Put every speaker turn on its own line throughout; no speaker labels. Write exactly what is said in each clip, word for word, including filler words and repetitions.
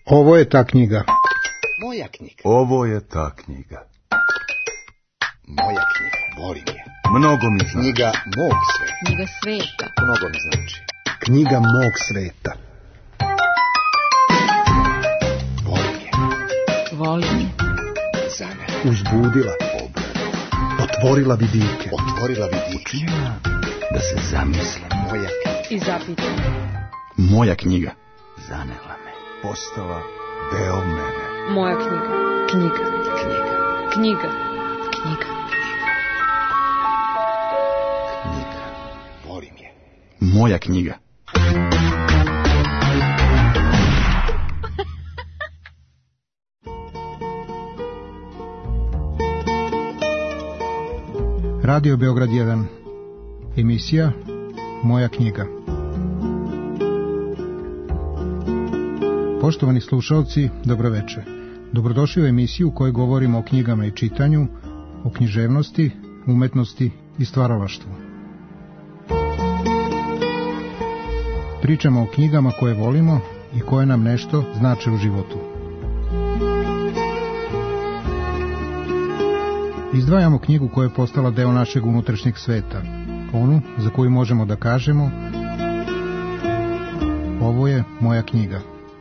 Ovo je ta knjiga.
Moja knjiga.
Ovo je ta knjiga.
Moja knjiga. Volim je.
Mnogo mi znači.
Knjiga mog sveta.
Knjiga sveta.
Mnogo mi znači.
Knjiga mog sveta.
Volim je.
Volim je.
Za mene.
Uzbudila.
Obradila.
Otvorila vidike.
Otvorila vidike.
Učinila da se zamislim.
Moja knjiga.
I zapitam.
Moja knjiga. Zanela me. Postala deo mene.
Moja knjiga. Knjiga.
Knjiga.
Knjiga. Knjiga.
Knjiga. Volim je.
Moja knjiga.
Radio Beograd jedan. Emisija Moja knjiga. Poštovani slušalci, dobroveče. Dobrodošli u emisiju u kojoj govorimo o knjigama i čitanju, o književnosti, umetnosti i stvaralaštvu. Pričamo o knjigama koje volimo i koje nam nešto znače u životu. Izdvajamo knjigu koja je postala deo našeg unutrašnjeg sveta, onu za koju možemo da kažemo: ovo je moja knjiga.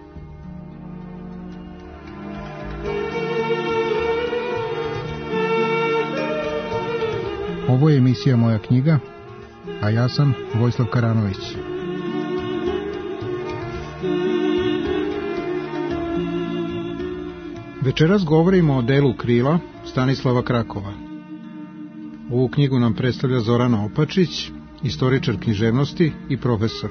Ovo je emisija Moja knjiga, a ja sam Vojislav Karanović. Večeras govorimo o delu Krila Stanislava Krakova. Ovu knjigu nam predstavlja Zorana Opačić, istoričar književnosti i profesor.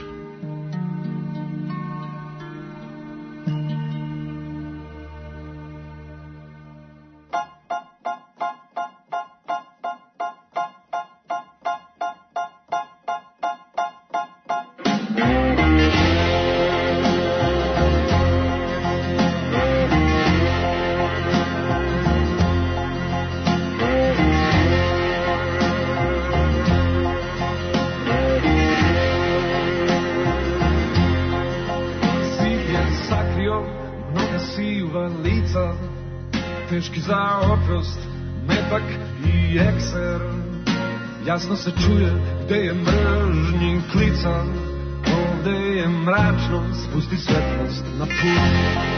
Teški za oprost, metak i ekser. Jasno se čuje gde je mržnji klica. Ovde je mračno, spusti svetlost na put.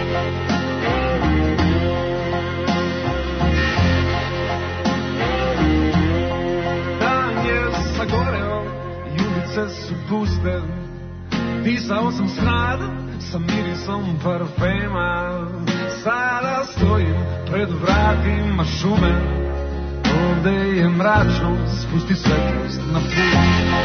Dan je sagoreo i ulice su puste. Pisao sam smrad sa mirisom parfema. Sada stojim pred vratima šume. Ovde je mračno, spusti svetlost na put.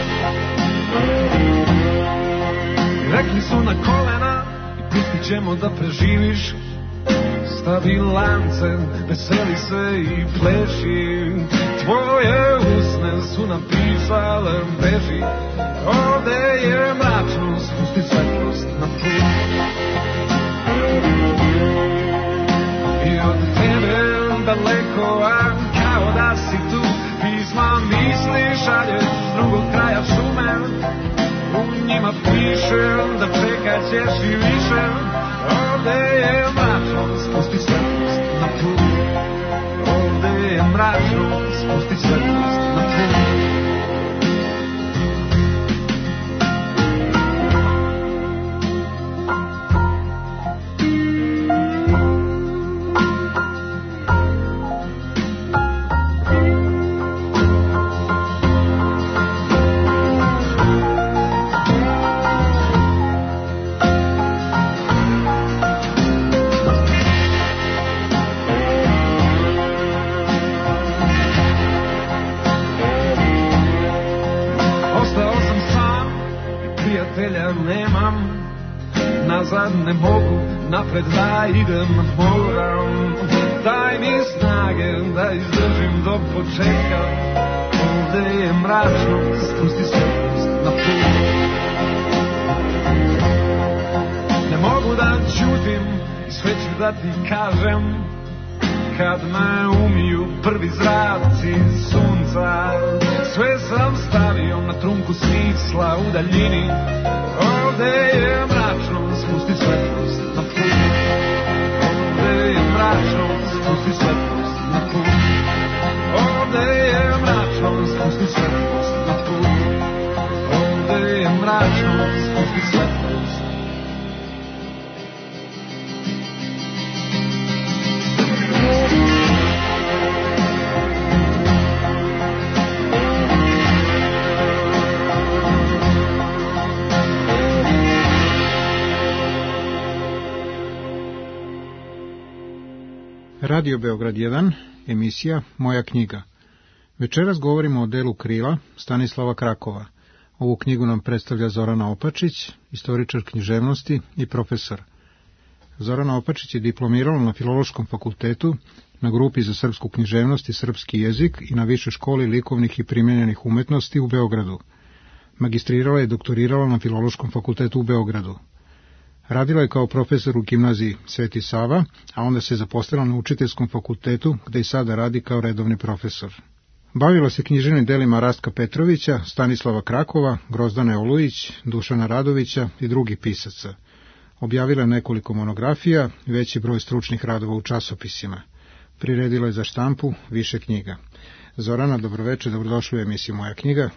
Rekli su na kolena i pustit ćemo da preživiš. Stavi lance, veseli se i pleši. Tvoje usne su napisale beži. Ovde je mračno, spusti svetlost na put. I od tebe daleko, a kao da si tu. Pisma misli šalješ s drugog kraja šume. U njima piše da čekat ćeš i više. Ovde je mračno, spusti svetlost na put. Ovde je mračno, spusti svetlost na put. Nazad ne mogu, napred da idem moram. Daj mi snage da izdržim do početka. Ovde je mračno, spusti svetlost na put. Ne mogu da ćutim i sve ću da ti kažem. Kad me umiju prvi zraci sunca. Sve sam stavio na trunku smisla u daljini. Ovde je mračno, spusti svetlost na put.
Radio Beograd jedan, emisija Moja knjiga. Večeras govorimo o delu Krila Stanislava Krakova. Ovu knjigu nam predstavlja Zorana Opačić, istoričar književnosti i profesor. Zorana Opačić je diplomirala na Filološkom fakultetu, na grupi za srpsku književnost i srpski jezik i na Višoj školi likovnih i primenjenih umetnosti u Beogradu. Magistrirala i doktorirala na Filološkom fakultetu u Beogradu. Radila je kao profesor u gimnaziji Sveti Sava, a onda se zaposlila na Učiteljskom fakultetu, gde i sada radi kao redovni profesor. Bavila se književnim delima Rastka Petrovića, Stanislava Krakova, Grozdane Olujić, Dušana Radovića i drugih pisaca. Objavila je nekoliko monografija i veći broj stručnih radova u časopisima. Priredila je za štampu više knjiga. Zorana, dobroveče, dobrodošli u emisiju Moja knjiga.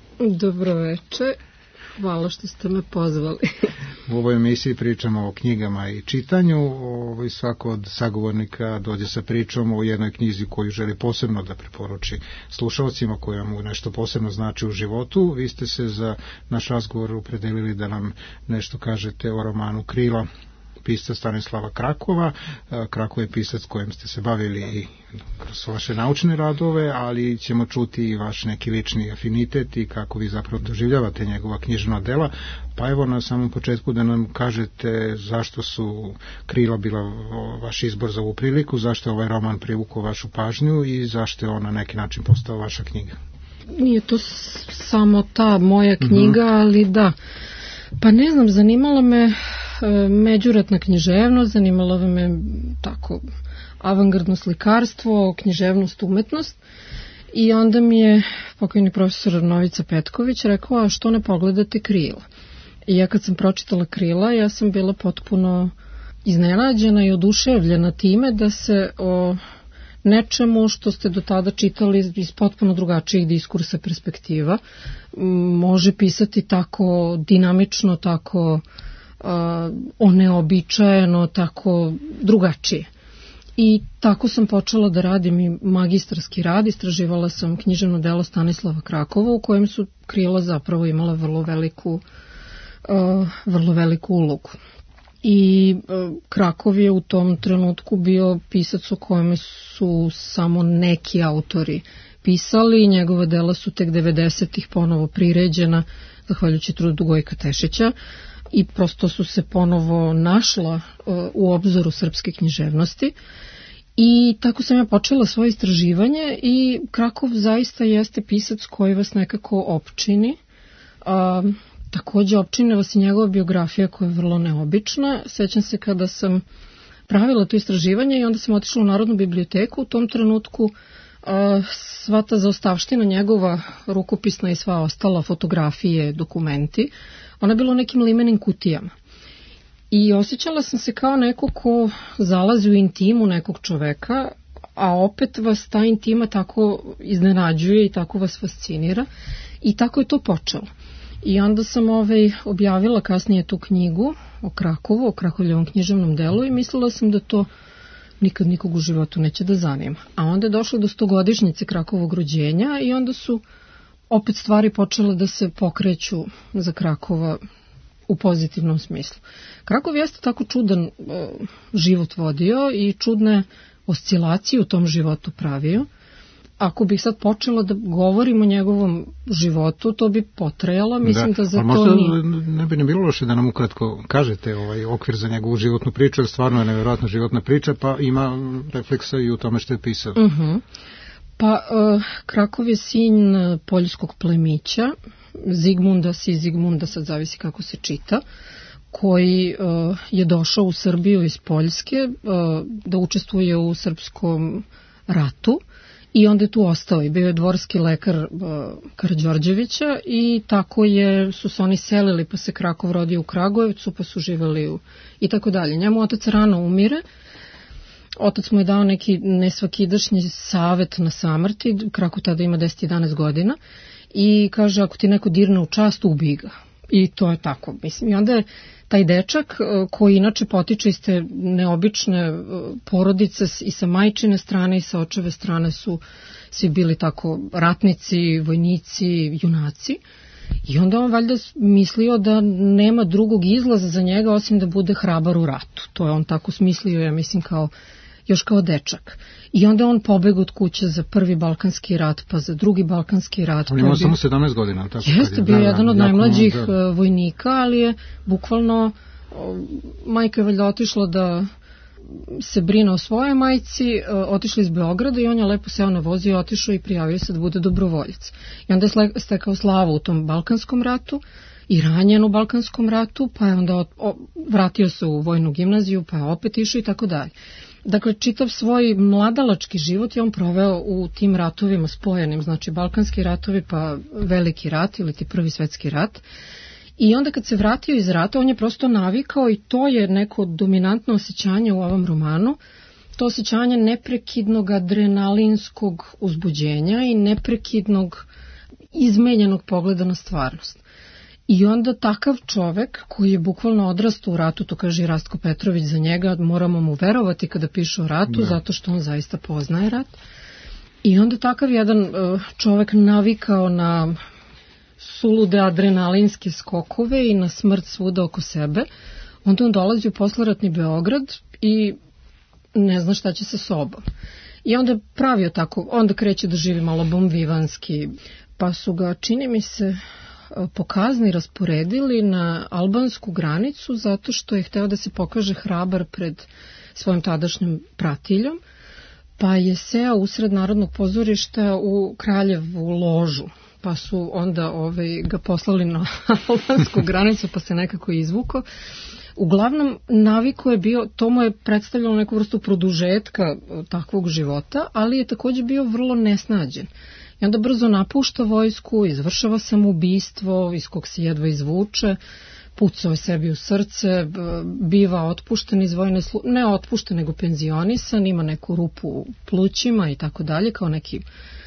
Dobroveče, hvala što ste me pozvali.
U ovoj emisiji pričamo o knjigama i čitanju. Ovo, svako od sagovornika dođe sa pričom o jednoj knjizi koju želi posebno da preporuči slušalcima, koja mu nešto posebno znači u životu. Vi ste se za naš razgovor opredelili da nam nešto kažete o romanu Krila pisca Stanislava Krakova. Krakov je pisac kojim ste se bavili i kroz vaše naučne radove, ali ćemo čuti i vaš neki lični afinitet i kako vi zapravo doživljavate njegova književna dela. Pa evo na samom početku da nam kažete zašto su Krila bila vaš izbor za ovu priliku, zašto je ovaj roman privukao vašu pažnju i zašto je on na neki način postao vaša knjiga.
Nije to samo ta moja knjiga, mm-hmm. ali da. Pa ne znam, zanimala me međuratna književnost, zanimalo me tako avangardno slikarstvo, književnost, umetnost, i onda mi je pokojni profesor Novica Petković rekao, a što ne pogledate Krila? I ja kad sam pročitala Krila, ja sam bila potpuno iznenađena i oduševljena time da se o nečemu što ste do tada čitali iz potpuno drugačijih diskursa, perspektiva, može pisati tako dinamično, tako uh, oneobičajeno, tako drugačije. I tako sam počela da radim i magistarski rad, istraživala sam književno delo Stanislava Krakova, u kojem su Krila zapravo imala vrlo veliku, uh, vrlo veliku ulogu. I Krakov je u tom trenutku bio pisac o kojem su samo neki autori pisali i njegova dela su tek devedesetih ponovo priređena, zahvaljujući trudu Gojka Tešića, i prosto su se ponovo našla u obzoru srpske književnosti. I tako sam ja počela svoje istraživanje i Krakov zaista jeste pisac koji vas nekako opčini. A, Takođe, opčine vas i njegova biografija koja je vrlo neobična. Sećam se kada sam pravila to istraživanje i onda sam otišla u Narodnu biblioteku. U tom trenutku a, sva ta zaostavština njegova, rukopisna i sva ostala, fotografije, dokumenti, ona je bila u nekim limenim kutijama. I osjećala sam se kao neko ko zalazi u intimu nekog čoveka, a opet vas ta intima tako iznenađuje i tako vas fascinira. I tako je to počelo. I onda sam ovaj, objavila kasnije tu knjigu o Krakovu, o Krakovljevom književnom delu, i mislila sam da to nikad nikog u životu neće da zanima. A onda je došlo do stogodišnjice Krakovog rođenja i onda su opet stvari počele da se pokreću za Krakova u pozitivnom smislu. Krakov jeste tako čudan e, život vodio i čudne oscilacije u tom životu pravio. Ako bih sad počela da govorim o njegovom životu, to bi potrajalo, mislim da, da za to nije.
Ne bi ne bilo loše da nam ukratko kažete ovaj okvir za njegovu životnu priču, jer stvarno je nevjerojatna životna priča, pa ima refleksa i u tome što je pisao.
Uh-huh. Pa uh, Krakov je sin poljskog plemića, Zigmunda si Zigmunda, sad zavisi kako se čita, koji uh, je došao u Srbiju iz Poljske uh, da učestvuje u srpskom ratu. I onda je tu ostao i bio je dvorski lekar uh, Karađorđevića i tako je, su se oni selili, pa se Krakov rodio u Kragujevcu, pa su živeli u, i tako dalje. Njemu otac rano umire, otac mu je dao neki nesvakidašnji savet na samrti, Krakov tada ima deset jedanaest godina, i kaže, ako ti neko dirne u čast, ubij ga. I to je tako, mislim. I onda je taj dečak, koji inače potiče iz te neobične porodice i sa majčine strane i sa očeve strane su svi bili tako ratnici, vojnici, junaci. I onda on valjda mislio da nema drugog izlaza za njega osim da bude hrabar u ratu. To je on tako smislio, ja mislim, kao još kao dečak. I onda on pobegao od kuće za prvi Balkanski rat, pa za drugi Balkanski rat.
On imao bio... samo sedamnaest godina. Tako
Jeste, bio jedan od najmlađih da. vojnika, ali je bukvalno, majka je valjda otišla da se brine o svojoj majci, otišli iz Beograda i on je lepo seo na voz i otišao i prijavio se da bude dobrovoljac. I onda je stekao slavu u tom Balkanskom ratu i ranjen u Balkanskom ratu, pa je onda vratio se u vojnu gimnaziju, pa je opet išao i tako dalje. Dakle, čitav svoj mladalački život je on proveo u tim ratovima spojenim, znači Balkanski ratovi pa Veliki rat ili ti Prvi svetski rat. I onda kad se vratio iz rata, on je prosto navikao i to je neko dominantno osjećanje u ovom romanu, to osjećanje neprekidnog adrenalinskog uzbuđenja i neprekidnog izmenjenog pogleda na stvarnost. I onda takav čovek koji je bukvalno odrastao u ratu, to kaže Rastko Petrović za njega, moramo mu verovati kada piše o ratu, da. Zato što on zaista poznaje rat. I onda takav jedan čovek navikao na sulude adrenalinske skokove i na smrt svuda oko sebe, onda on dolazi u posleratni Beograd i ne zna šta će sa sobom. I onda je pravio tako, onda kreće da živi malo bomvivanski, pa su ga, čini mi se, po kazni rasporedili na albansku granicu zato što je hteo da se pokaže hrabar pred svojim tadašnjim pratiljom, pa je seo usred Narodnog pozorišta u Kraljevu ložu, pa su onda ovaj, ga poslali na albansku granicu pa se nekako izvukao. Uglavnom, naviko je bio, to mu je predstavljalo neku vrstu produžetka takvog života, ali je također bio vrlo nesnađen. I onda brzo napušta vojsku, izvršava samoubistvo, iz kog se jedva izvuče, pucao je sebi u srce, biva otpušten iz vojne službe, ne otpušten nego penzionisan, ima neku rupu u plućima i tako dalje, kao neki,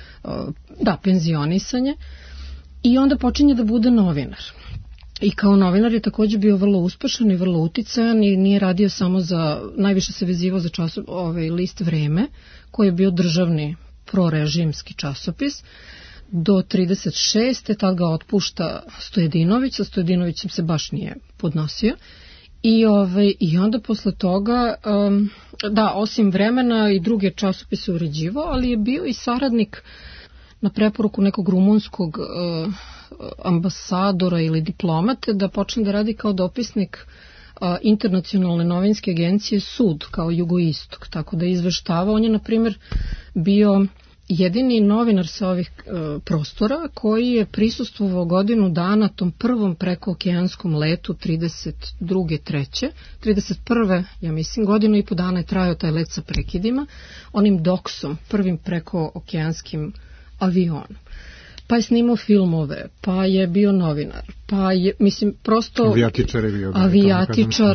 da, penzionisanje. I onda počinje da bude novinar. I kao novinar je također bio vrlo uspešan i vrlo uticajan i nije radio samo za, najviše se vezivao za časop, ovaj list Vreme, koji je bio državni prorežimski časopis, do trideset šeste tad ga otpušta Stojedinović, sa Stojedinovićem se baš nije podnosio. I, ovaj, i onda posle toga, um, da, osim Vremena i druge časopise uređivao, ali je bio i saradnik na preporuku nekog rumunskog uh, ambasadora ili diplomate da počne da radi kao dopisnik uh, internacionalne novinske agencije Sud, kao jugoistok, tako da je izveštavao. On je, na primjer, bio jedini novinar sa ovih uh, prostora koji je prisustvovao godinu dana tom prvom prekookeanskom letu trideset druge treće trideset prve ja mislim, godinu i po dana je trajao taj let sa prekidima, onim doksom, prvim prekookeanskim avionom. Pa je snimao filmove, pa je bio novinar, pa je, mislim, prosto
avijatičar je bio.
Avijatičar,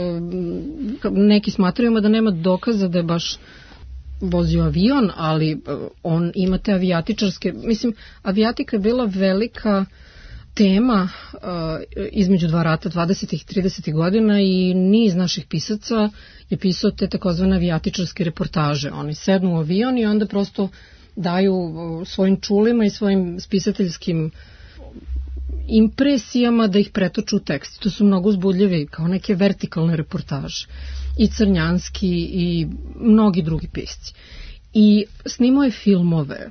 neki smatraju da nema dokaza da je baš vozio avion, ali on ima te avijatičarske, mislim, avijatika je bila velika tema uh, između dva rata, dvadesetih i tridesetih godina, i niz naših pisaca je pisao te takozvane avijatičarske reportaže. Oni sednu u avion i onda prosto daju svojim čulima i svojim spisateljskim impresijama da ih pretoču u tekst. To su mnogo uzbudljivi, kao neke vertikalne reportaže. I Crnjanski i mnogi drugi pisci. I snimao je filmove,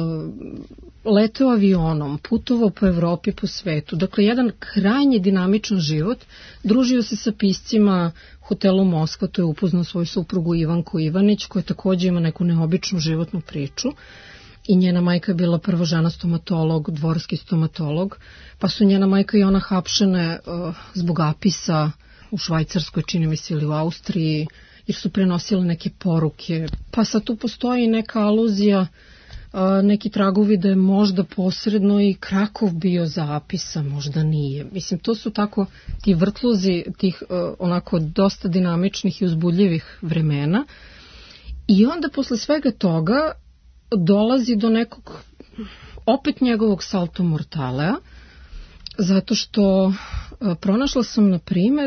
leteo avionom, putovao po Evropi, po svetu. Dakle, jedan krajnje dinamičan život. Družio se sa piscima hotelu Moskva, to je upoznao svoju suprugu Ivanku Ivanić, koja također ima neku neobičnu životnu priču. I njena majka je bila prva žena stomatolog, dvorski stomatolog, pa su njena majka i ona hapšene uh, zbog apisa u Švajcarskoj, čini mi se, ili u Austriji, jer su prenosile neke poruke. Pa sad tu postoji neka aluzija, uh, neki tragovi da je možda posredno i Krakov bio za apisa, možda nije. Mislim, to su tako ti vrtluzi tih uh, onako dosta dinamičnih i uzbudljivih vremena. I onda posle svega toga dolazi do nekog opet njegovog salto mortalea, zato što pronašla sam, na primjer,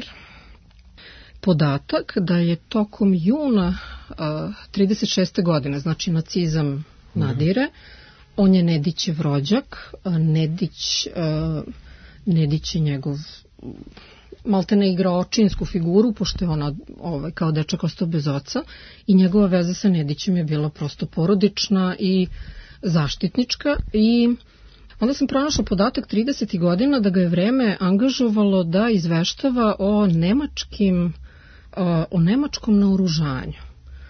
podatak da je tokom juna trideset šeste godine, znači nacizam nadire, on je Nedićev rođak, Nedić, Nedić je njegov maltene igra očinsku figuru, pošto je ona ovaj, kao dečak ostao bez oca i njegova veza sa Nedićem je bila prosto porodična i zaštitnička i onda sam pronašla podatak tridesetih godina da ga je Vreme angažovalo da izveštava o nemačkim, o nemačkom naoružanju,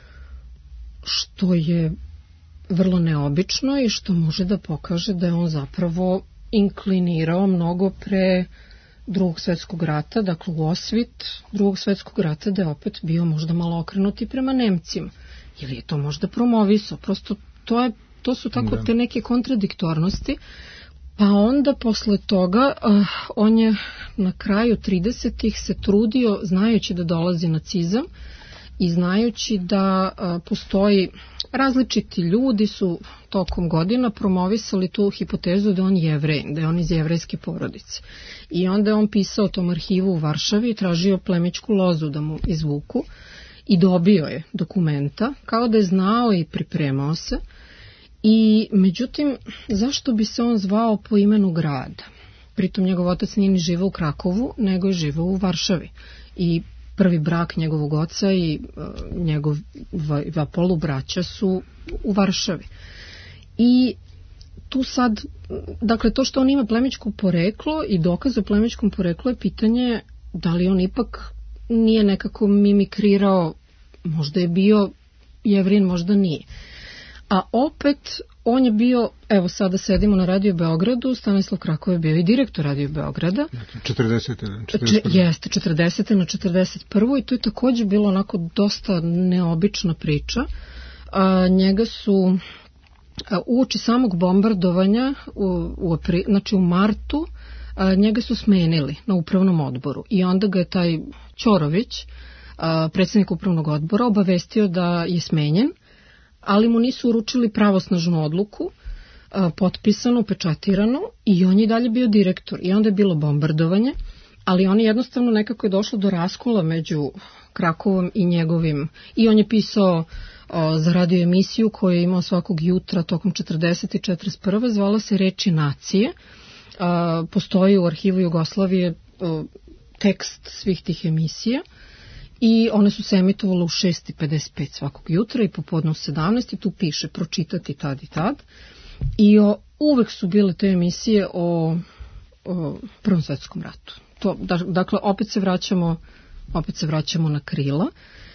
što je vrlo neobično i što može da pokaže da je on zapravo inklinirao mnogo pre Drugog svetskog rata, dakle u osvit Drugog svetskog rata, da je opet bio možda malo okrenut i prema Nemcima. Ili je to možda promovisao, prosto to, je, to su tako da. Te neke kontradiktornosti. Pa onda posle toga uh, on je na kraju tridesetih se trudio, znajući da dolazi nacizam i znajući da uh, postoji različiti ljudi su tokom godina promovisali tu hipotezu da on Jevrejin, da je on iz jevrejske porodice. I onda je on pisao tom arhivu u Varšavi i tražio plemićku lozu da mu izvuku i dobio je dokumenta, kao da je znao i pripremao se. I međutim, zašto bi se on zvao po imenu grada? Pritom njegov otac nije ni živao u Krakovu, nego je živao u Varšavi. I prvi brak njegovog oca i uh, njegova polubraća su u Varšavi. I tu sad, dakle to što on ima plemićko poreklo i dokaz o plemićkom poreklu je pitanje da li on ipak nije nekako mimikrirao, možda je bio Jevrin, možda nije. A opet, on je bio, evo sada sedimo na Radio Beogradu, Stanislav Krakov je bio i direktor Radio Beograda.
četrdesete
Če, jeste, četrdesete na četrdeset prvu i to je također bilo onako dosta neobična priča. A, njega su a, uoči samog bombardovanja, u, u, apri, znači u martu, a, njega su smenili na upravnom odboru i onda ga je taj Ćorović, a, predsjednik upravnog odbora, obavestio da je smenjen, ali mu nisu uručili pravosnažnu odluku, potpisanu, pečatiranu i on je dalje bio direktor. I onda je bilo bombardovanje, ali on je jednostavno nekako je došlo do raskola među Krakovom i njegovim. I on je pisao o, za radio emisiju koju je imao svakog jutra tokom četrdesete i četrdeset prve zvala se Reči nacije. A, postoji u arhivu Jugoslavije o, tekst svih tih emisija. I one su se emitovale u šest i pedeset pet svakog jutra i popodne u sedamnaest i tu piše pročitati tad i tad. I o, uvek su bile te emisije o, o Prvom svetskom ratu. To, da, dakle, opet se vraćamo, opet se vraćamo na krila.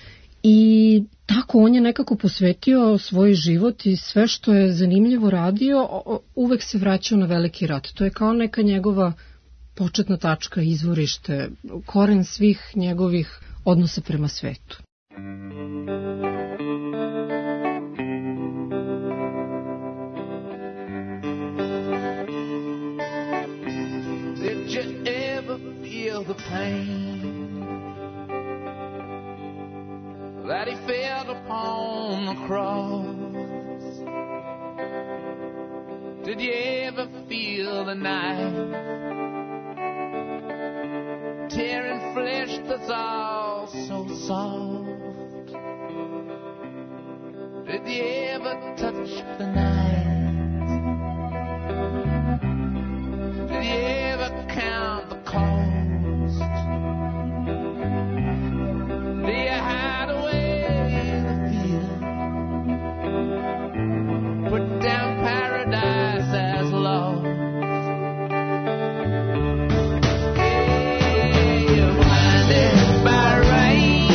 I tako on je nekako posvetio svoj život i sve što je zanimljivo radio, uvek se vraćao na veliki rat. To je kao neka njegova početna tačka, izvorište, koren svih njegovih odnosa prema svetu.
Did you ever feel the pain that he felt upon the cross? Did you ever feel the knife tearing flesh that's all so soft? Did you ever touch the night? Did you ever count the cost? Do you hide away the fear? Put down paradise as lost?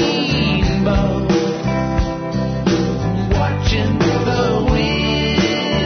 Watching the wind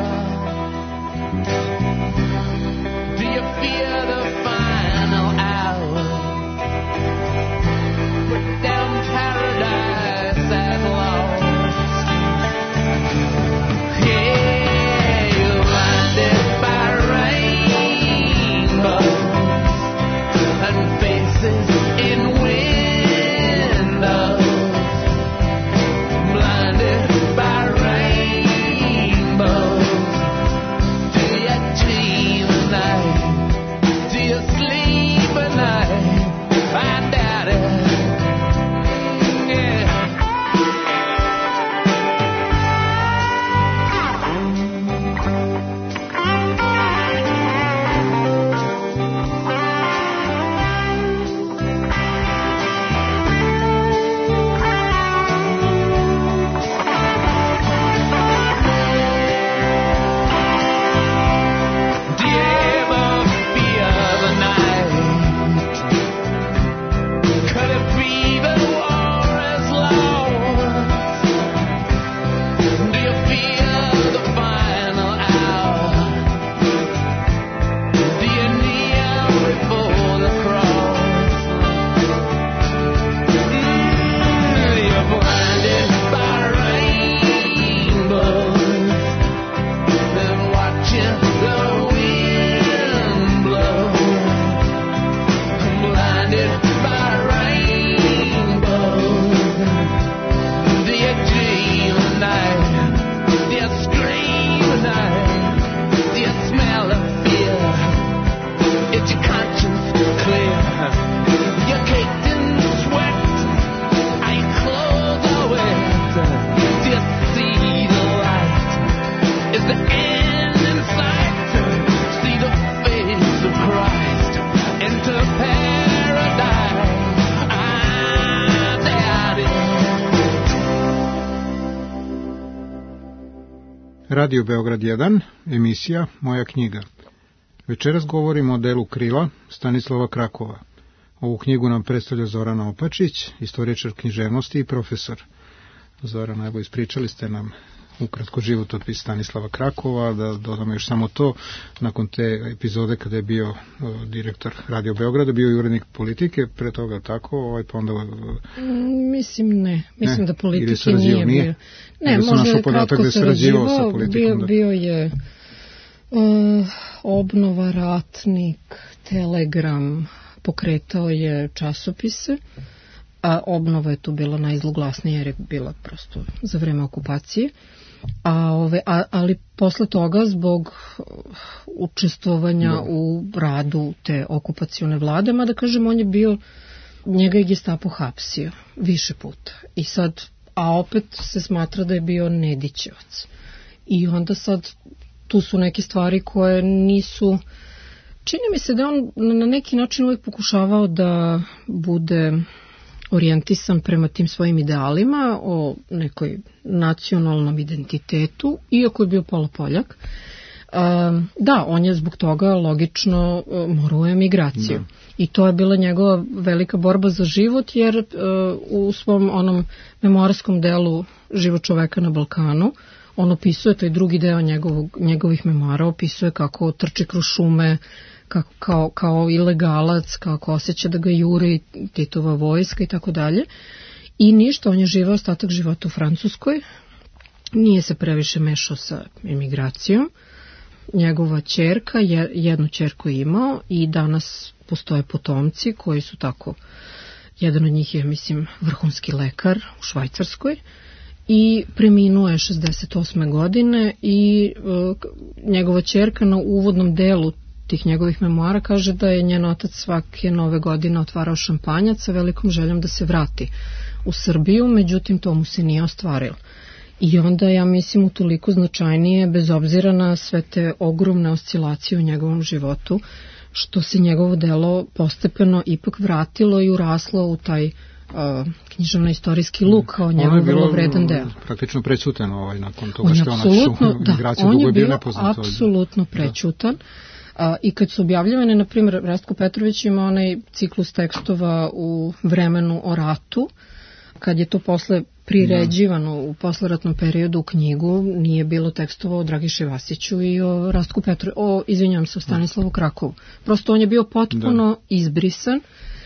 Do you fear the final hour? Put down paradise at last. Yeah, you're blinded by rainbows and faces in windows. Blinded by rainbows. Do you dream at night? Do you sleep at night? I doubt it. Yeah. Do you ever fear the night? Could it be that war is lost? Do you fear the final hour? Do you kneel before the cross? Mm, you're blinded by rainbows, then watching the wind blow. Blinded by rainbows. Do you dream at night? Do you scream at night? Do you smell of fear? Is your conscience clear? You're caked in sweat. Are your clothes are wet? Do you see the light? Is the end in sight? See the face of Christ into paradise. I doubt it.
Radio Beograd jedan, emisija Moja knjiga. Večeras govorimo o delu Krila Stanislava Krakova. Ovu knjigu nam predstavlja Zorana Opačić, istoričar književnosti i profesor. Zorana, evo ispričali ste nam ukratko životopis Stanislava Krakova, da dodamo još samo to, nakon te epizode kada je bio uh, direktor Radio Beograda, bio i urednik politike, pre toga tako, ovaj, pa onda... Uh,
Mm, Mislim ne, mislim
Ne,
da
ili
politike
sarađivao,
nije
nije?
bio. Ne,
Ili sam
možda
našao
je
podatak
kratko
da je sarađivao sa
sarađivao,
politikom,
bio,
da.
bio je uh, obnova, ratnik, telegram, pokretao je časopise, a obnova je tu bila najzloglasnija jer je bila prosto za vreme okupacije. A ove, a, ali posle toga zbog učestvovanja
Da.
u radu te okupacione vlade, mada kažem on je bio, njega je Gestapo hapsio više puta i sad, a opet se smatra da je bio Nedićevac i onda sad tu su neke stvari koje nisu, čini mi se da on na neki način uvijek pokušavao da bude orijentisan prema tim svojim idealima o nekoj nacionalnom identitetu, iako je bio polupoljak. Um, da, on je zbog toga logično uh, morao u emigraciju. Da. I to je bila njegova velika borba za život, jer uh, u svom onom memoarskom delu Život čoveka na Balkanu, on opisuje, taj drugi deo njegovog, njegovih memoara, opisuje kako trči kroz šume, kako, kao, kao ilegalac, kako osjeća da ga juri Titova vojska i tako dalje. I ništa, on je živao ostatak života u Francuskoj, nije se previše mešao sa emigracijom. Njegova ćerka, jednu ćerku je imao i danas postoje potomci koji su tako, jedan od njih je, mislim, vrhunski lekar u Švajcarskoj i preminuo je šezdeset osme godine i uh, njegova ćerka na uvodnom delu tih njegovih memoara kaže da je njen otac svake nove godine otvarao šampanjac sa velikom željom da se vrati u Srbiju, međutim to mu se nije ostvarilo. I onda, ja mislim, utoliko značajnije, bez obzira na sve te ogromne oscilacije u njegovom životu, što se njegovo delo postepeno ipak vratilo i uraslo u taj uh, književno-istorijski luk kao njegov vrlo vredan deo.
Praktično prećutan ovaj, nakon toga
on
što je
apsolutno,
on migraciju,
da, on je
bio
bio
nepoznat.
apsolutno prećutan. A, I kad su objavljivane, na primjer, Rastko Petrović ima onaj ciklus tekstova u Vremenu o ratu, kad je to posle priređivano u posleratnom periodu u knjigu, nije bilo tekstova o Dragiši Vasiću i o Rastku Petru, o, izvinjam se, o Stanislavu Krakovu. Prosto on je bio potpuno da. izbrisan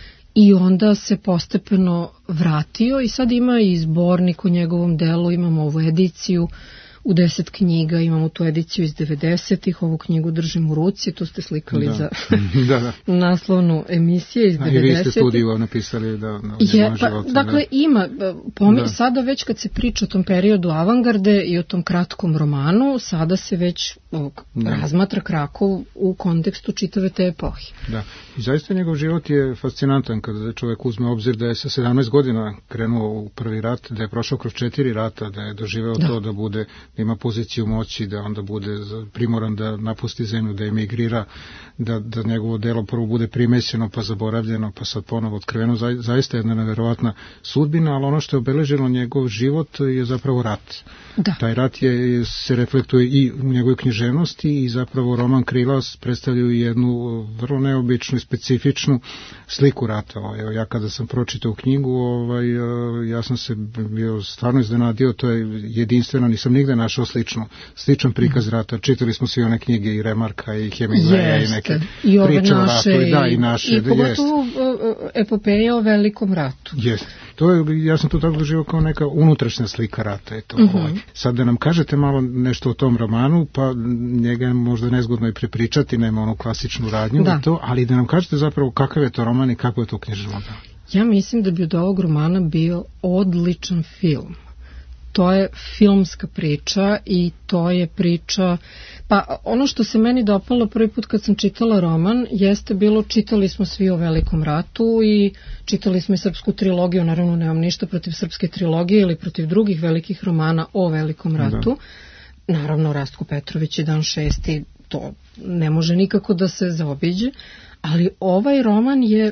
i onda se postepeno vratio i sad ima i zbornik o njegovom delu, imamo ovu ediciju u deset knjiga, imamo tu ediciju iz devedesetih, ovu knjigu držim u ruci, tu ste slikali da. za
da, da.
naslovnu emisiju iz devedesetih.
I vi ste studiju napisali da na
je, pa, životu. Dakle, da. ima, pomi, da. sada već kad se priča o tom periodu avangarde i o tom kratkom romanu, sada se već o, razmatra Krakov u kontekstu čitave te epohe.
Da, i zaista njegov život je fascinantan kada čovjek uzme obzir da je sa sedamnaest godina krenuo u prvi rat, da je prošao kroz četiri rata, da je doživeo da. to da bude da ima poziciju moći, da onda bude primoran da napusti zemlju, da emigrira, da, da njegovo delo prvo bude primesjeno, pa zaboravljeno, pa sad ponovo otkriveno. Za, zaista jedna neverovatna sudbina, ali ono što je obeležilo njegov život je zapravo rat.
Da.
Taj rat je, se reflektuje i u njegovoj književnosti i zapravo roman Krila predstavljaju jednu vrlo neobičnu i specifičnu sliku rata. Evo, ja kada sam pročitao knjigu, ovaj, ja sam se bio stvarno iznenadio, to je jedinstveno, nisam nigde našao slično, sličan prikaz rata. Čitali smo svi one knjige i Remarka i Hemingwaya i neke
i priče
o ratu. I, da, i naše.
I pogotovo epopeja o velikom ratu.
Jeste. To je, ja sam to tako doživao kao neka unutrašnja slika rata. Eto, uh-huh. ovaj. Sad da nam kažete malo nešto o tom romanu, pa njega je možda nezgodno i prepričati, nema onu klasičnu radnju, da. to, ali da nam kažete zapravo kakav je to roman i kako je to književno.
Ja mislim da bi od ovog romana bio odličan film. To je filmska priča i to je priča, pa ono što se meni dopalo prvi put kad sam čitala roman jeste bilo, čitali smo svi o Velikom ratu i čitali smo i srpsku trilogiju, naravno nemam ništa protiv srpske trilogije ili protiv drugih velikih romana o Velikom ratu, da. Naravno Rastko Petrović i Dan šesti, to ne može nikako da se zaobiđe, ali ovaj roman je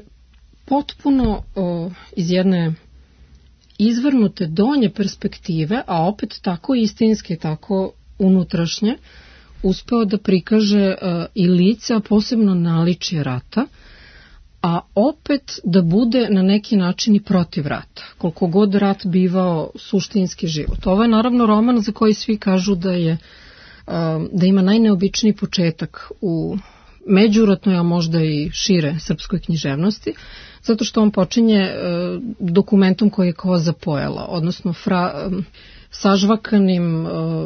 potpuno o, iz jedne izvrnute donje perspektive, a opet tako istinske, tako unutrašnje, uspeo da prikaže uh, i lice, a posebno naličje rata, a opet da bude na neki način i protiv rata, koliko god rat bivao suštinski život. Ovo je naravno roman za koji svi kažu da je uh, da ima najneobičniji početak u međuratnoj, a možda i šire srpskoj književnosti, zato što on počinje e, dokumentom koji je koza pojela, odnosno fra, e, sažvakanim, e,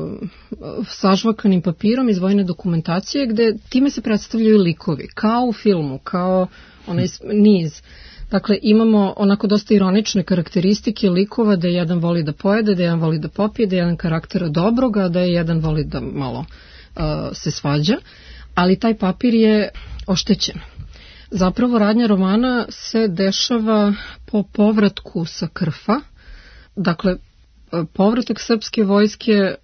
sažvakanim papirom iz vojne dokumentacije, gde time se predstavljaju likovi, kao u filmu, kao onaj niz. Dakle, imamo onako dosta ironične karakteristike likova, da jedan voli da pojede, da jedan voli da popije, da jedan karaktera dobroga, da jedan voli da malo e, se svađa, ali taj papir je oštećen. Zapravo radnja romana se dešava po povratku sa Krfa, dakle povratak srpske vojske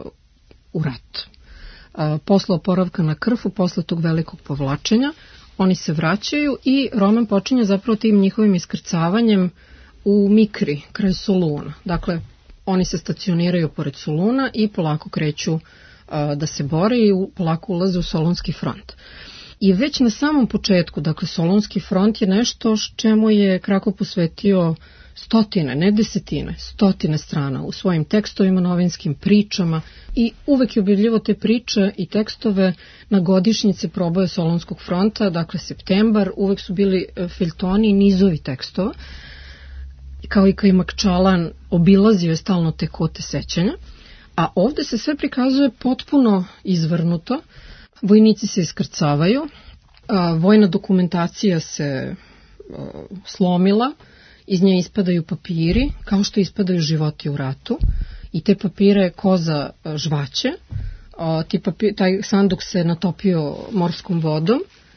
u rat. Posle oporavka na Krfu, posle tog velikog povlačenja, oni se vraćaju i roman počinje zapravo tim njihovim iskrcavanjem u Mikri, kraj Soluna. Dakle, oni se stacioniraju pored Soluna i polako kreću da se bore i polako ulaze u Solunski front. I već na samom početku, dakle, Solunski front je nešto čemu je Krakov posvetio stotine, ne desetine, stotine strana u svojim tekstovima, novinskim pričama i uvek je objavljivo te priče i tekstove na godišnjice proboja Solunskog fronta, dakle septembar, uvek su bili feljtoni i nizovi tekstova, kao i Kajmak Čalan obilazio je stalno te kote sećanja, a ovde se sve prikazuje potpuno izvrnuto. Vojnici se iskrcavaju, a, vojna dokumentacija se a, slomila, iz nje ispadaju papiri, kao što ispadaju životi u ratu, i te papire koza a, žvaće, a, ti papir, taj sanduk se natopio morskom vodom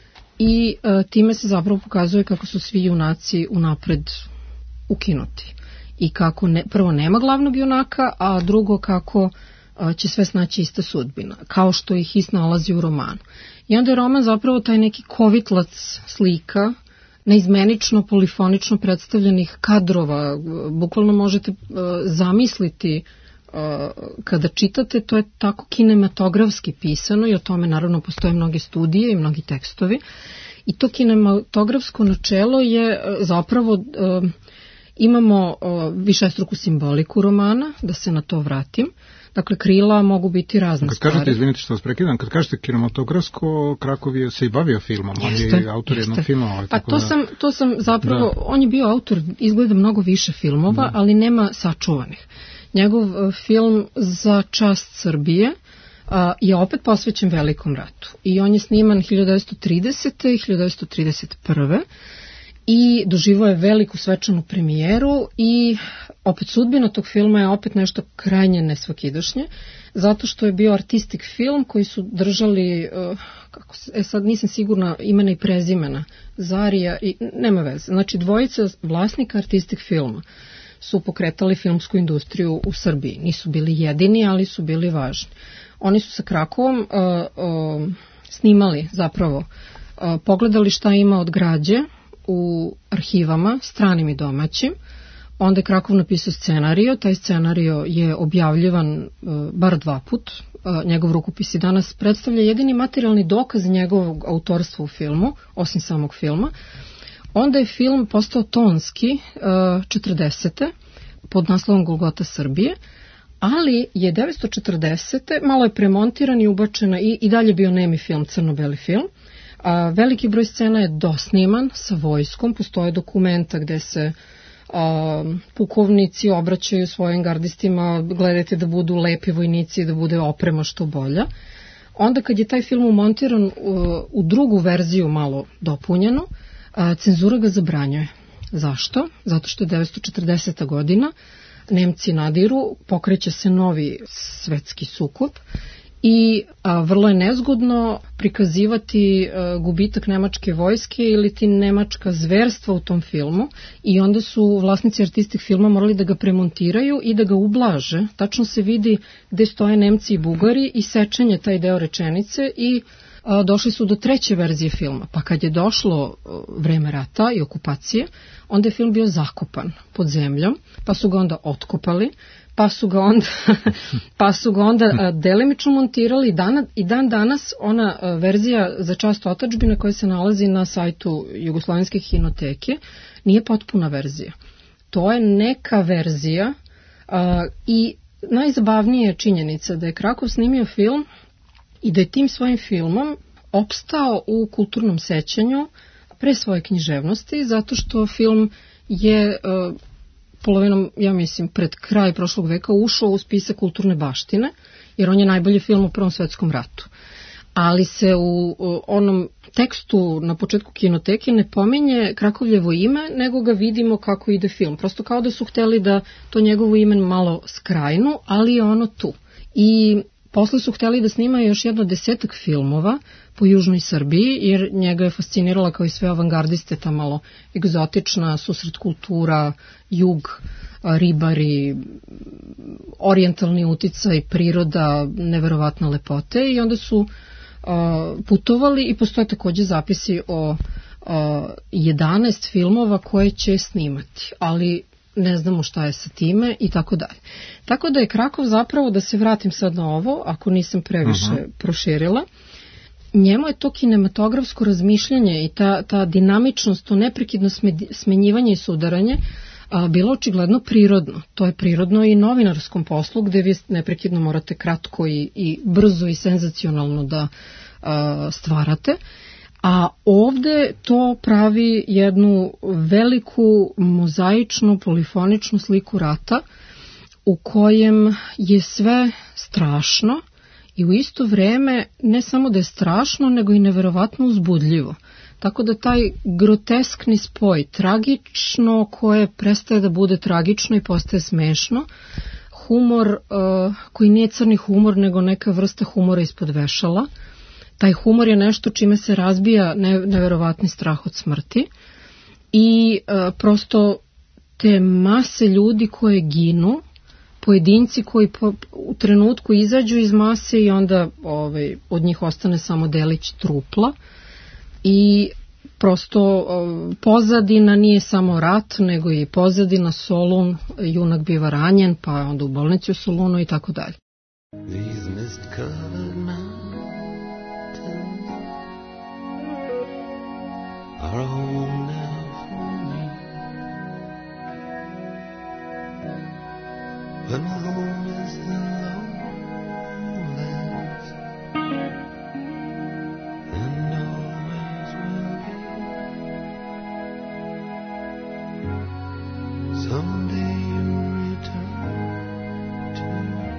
i a, time se zapravo pokazuje kako su svi junaci unapred ukinuti. I kako ne, prvo nema glavnog junaka, a drugo kako će sve snaći ista sudbina, kao što ih i snalazi u romanu. I onda je roman zapravo taj neki kovitlac slika, neizmenično, polifonično predstavljenih kadrova. Bukvalno možete uh, zamisliti uh, kada čitate, to je tako kinematografski pisano i o tome naravno postoje mnoge studije i mnogi tekstovi. I to kinematografsko načelo je uh, zapravo uh, Imamo o, višestruku simboliku romana, da se na to vratim. Dakle, krila mogu biti razne
kad
stvari.
Kad kažete, izvinite što vas prekidam, kad kažete kinematografsko, Krakov je se i bavio filmom, on je i autor jednog filma. Ali,
pa
tako
to,
da...
sam, to sam zapravo, da. On je bio autor, izgleda mnogo više filmova, da. Ali nema sačuvanih. Njegov uh, film Za čast Srbije uh, je opet posvećen Velikom ratu. I on je sniman hiljadu devetsto tridesete. i hiljadu devetsto trideset prve. I doživao je veliku svečanu premijeru i opet sudbina tog filma je opet nešto krajnje nesvakidašnje, zato što je bio artistik film koji su držali, uh, kako se, e sad nisam sigurna imena i prezimena, Zarija i nema veze, znači dvojica vlasnika artistik filma su pokretali filmsku industriju u Srbiji. Nisu bili jedini, ali su bili važni. Oni su sa Krakovom uh, uh, snimali zapravo, uh, pogledali šta ima od građe u arhivama, stranim i domaćim. Onda je Krakov napisao scenario, taj scenario je objavljivan uh, bar dva put, uh, njegov rukopis i danas predstavlja jedini materijalni dokaz njegovog autorstva u filmu, osim samog filma. Onda je film postao tonski uh, četrdesete pod naslovom Golgota Srbije, ali je devetsto četrdesete malo je premontiran i ubačena i, i dalje bio nemi film, crno-beli film. A, veliki broj scena je dosniman sa vojskom, postoje dokumenta gde se a, pukovnici obraćaju svojim gardistima, gledajte da budu lepi vojnici, da bude oprema što bolja. Onda kad je taj film umontiran u, u drugu verziju malo dopunjenu, a, cenzura ga zabranjuje. Zašto? Zato što je devetsto četrdeseta godina, Nemci nadiru, pokreće se novi svetski sukob i a, vrlo je nezgodno prikazivati a, gubitak nemačke vojske ili ti nemačka zverstva u tom filmu i onda su vlasnici artistik filma morali da ga premontiraju i da ga ublaže. Tačno se vidi gde stoje Nemci i Bugari i sečenje taj deo rečenice i a, došli su do treće verzije filma. Pa kad je došlo a, vreme rata i okupacije, onda je film bio zakopan pod zemljom, pa su ga onda otkopali, pa su ga onda, pa su ga onda delimično montirali i dan, i dan danas ona verzija Za čast otadžbine koja se nalazi na sajtu Jugoslovenske kinoteke nije potpuna verzija. To je neka verzija a, i najzabavnije je činjenica da je Krakov snimio film i da je tim svojim filmom opstao u kulturnom sećanju pre svoje književnosti, zato što film je a, polovinom, ja mislim, pred kraj prošlog veka ušao u spisak kulturne baštine, jer on je najbolji film u Prvom svetskom ratu. Ali se u onom tekstu na početku kinoteke ne pominje Krakovljevo ime, nego ga vidimo kako ide film. Prosto kao da su hteli da to njegovo ime malo skrajnu, ali je ono tu. I posle su hteli da snimaju još jedno desetak filmova po južnoj Srbiji, jer njega je fascinirala kao i sve avangardiste ta malo egzotična susret kultura, jug, ribari, orijentalni uticaj, priroda, neverovatne lepote i onda su uh, putovali i postoje takođe zapisi o uh, jedanaest filmova koje će snimati, ali ne znamo šta je sa time i tako dalje. Tako da je Krakov zapravo, da se vratim sad na ovo, ako nisam previše uh-huh. proširila, njemu je to kinematografsko razmišljanje i ta, ta dinamičnost, to neprekidno smenjivanje i sudaranje a, bilo očigledno prirodno. To je prirodno i novinarskom poslu gde vi neprekidno morate kratko i, i brzo i senzacionalno da a, stvarate. A ovde to pravi jednu veliku mozaičnu, polifoničnu sliku rata u kojem je sve strašno i u isto vreme ne samo da je strašno, nego i neverovatno uzbudljivo. Tako da taj groteskni spoj, tragično koje prestaje da bude tragično i postaje smešno, humor uh, koji nije crni humor, nego neka vrsta humora ispod vešala. Taj humor je nešto čime se razbija neverovatni strah od smrti i uh, prosto te mase ljudi koje ginu, pojedinci koji po, u trenutku izađu iz mase i onda ovaj, od njih ostane samo delić trupla i prosto pozadina nije samo rat, nego i pozadina Solun, junak biva ranjen, pa onda u bolnici u Solunu i tako dalje.
These mist-covered mountains are home now for me. and home is the lowlands, and always will be. Someday you'll return to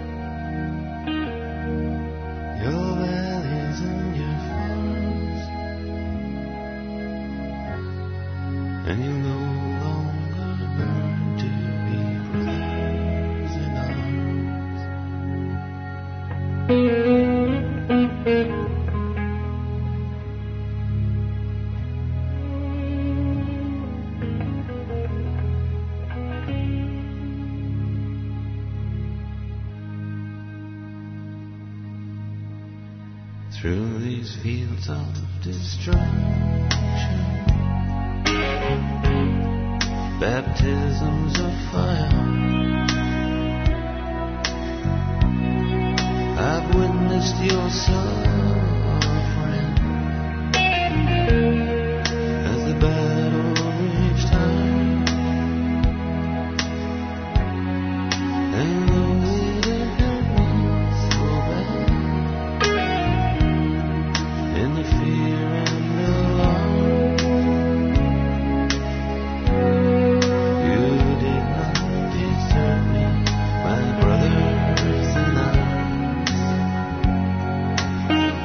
your valleys and your farms, and you'll no longer burn to be brothers in arms. Through these fields of destruction, baptisms of fire, I've witnessed your suffering as the battle raged high, and though it had been so bad, in the fear and the alarm, you did not desert me, my brothers in arms.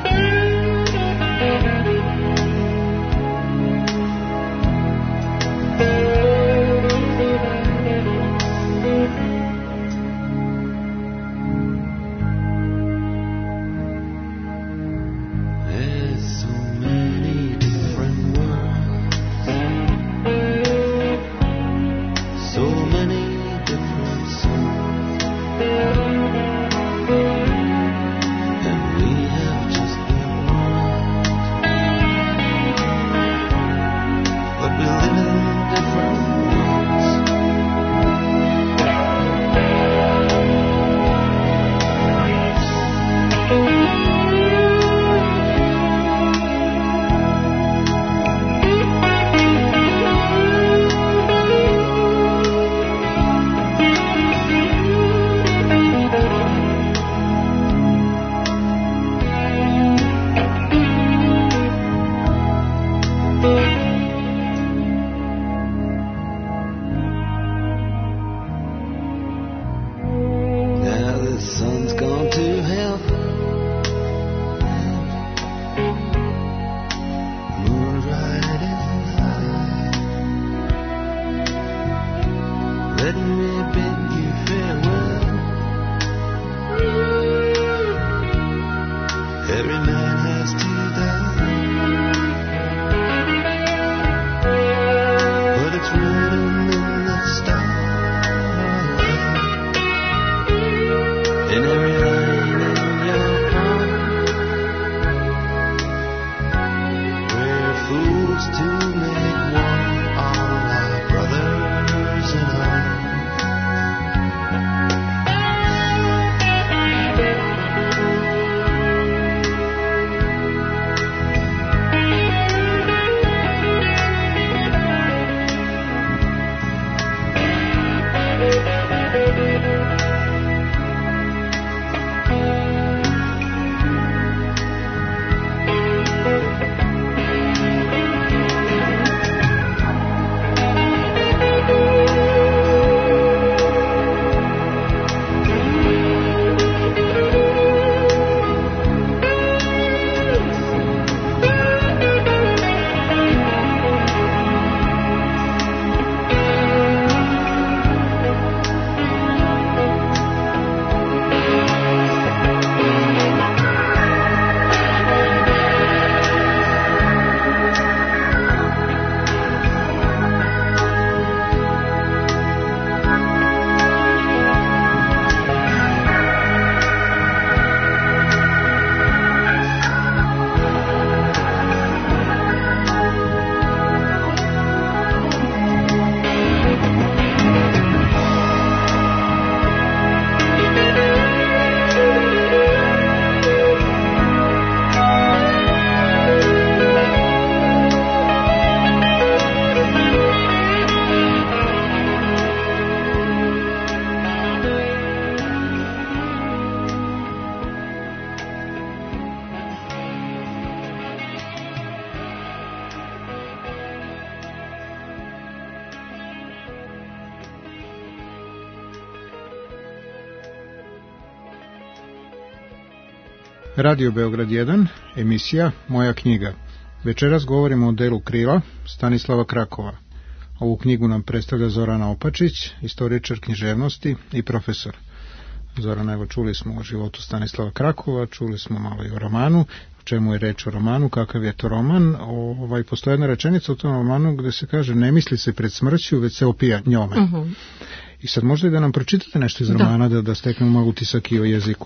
Radio Beograd jedan, emisija Moja knjiga. Večeras govorimo o delu Krila Stanislava Krakova. Ovu knjigu nam predstavlja Zorana Opačić, istoričar književnosti i profesor. Zorana, evo, čuli smo o životu Stanislava Krakova, čuli smo malo i o romanu, o čemu je reč o romanu, kakav je to roman. Ovaj, postoje jedna rečenica u tom romanu gde se kaže ne misli se pred smrću, već se opija njome. Uh-huh. I sad možda i da nam pročitate nešto iz romana, da, da, da steknemo malo utisak i o jeziku.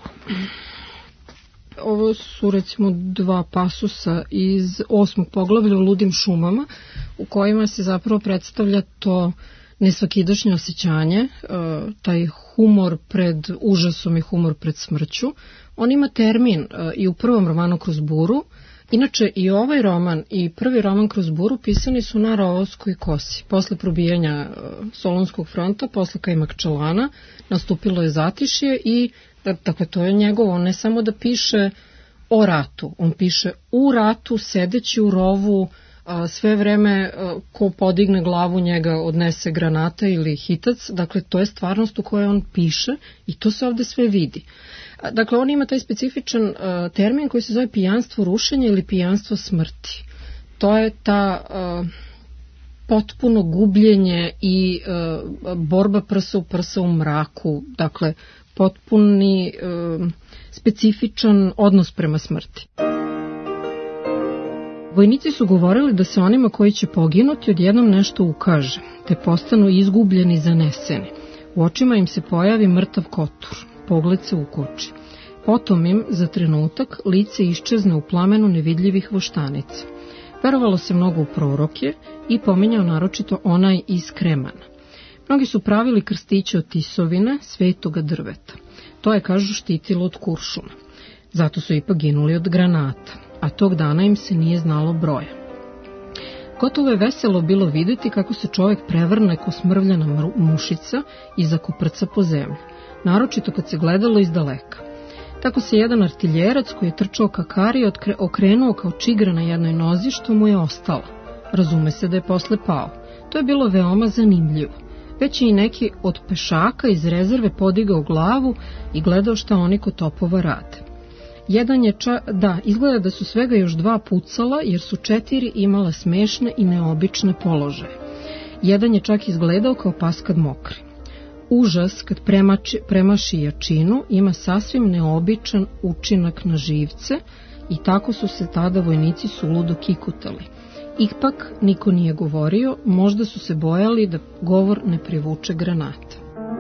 Ovo su recimo dva pasusa iz osmog poglavlja o ludim šumama, u kojima se zapravo predstavlja to nesvakidašnje osjećanje, taj humor pred užasom i humor pred smrću. On ima termin i u prvom romanu Kroz buru. Inače i ovaj roman i prvi roman Kroz buru pisani su na Rovovskoj kosi. Posle probijanja Solunskog fronta, posle Kajmakčalana, nastupilo je zatišje i dakle, to je njegovo, on ne samo da piše o ratu, on piše u ratu, sedeći u rovu, sve vreme ko podigne glavu njega odnese granata ili hitac, dakle to je stvarnost u kojoj on piše i to se ovde sve vidi. Dakle, on ima taj specifičan termin koji se zove pijanstvo rušenja ili pijanstvo smrti. To je ta potpuno gubljenje i borba prsa u prsa u mraku, dakle potpuni specifičan odnos prema smrti. Vojnici su govorili da se onima koji će poginuti odjednom nešto ukaže, te postanu izgubljeni i zaneseni. U očima im se pojavi mrtav kotur, pogled se ukoči. Potom im, za trenutak, lice iščezne u plamenu nevidljivih voštanica. Verovalo se mnogo u proroke i pominjao naročito onaj iz Kremana. Mnogi su pravili krstiće od tisovine, svetoga drveta. To je, kažu, štitilo od kuršuna. Zato su ipak ginuli od granata, a tog dana im se nije znalo broja. Gotovo je veselo bilo videti kako se čovjek prevrne ko smrvljena mušica i zakuprca po zemlji, naročito kad se gledalo iz daleka. Tako se jedan artiljerac koji je trčao ka kari okrenuo kao čigra na jednoj nozi što mu je ostala. Razume se da je posle pao. To je bilo veoma zanimljivo. Već je i neki od pešaka iz rezerve podigao glavu i gledao šta oni kod topova rade. Jedan je ča... Da, izgleda da su svega još dva pucala, jer su četiri imala smešne i neobične položaje. Jedan je čak izgledao kao pas kad mokri. Užas kad premači, premaši jačinu ima sasvim neobičan učinak na živce i tako su se tada vojnici suludo kikutali. Ipak niko nije govorio, možda su se bojali da govor ne privuče granate.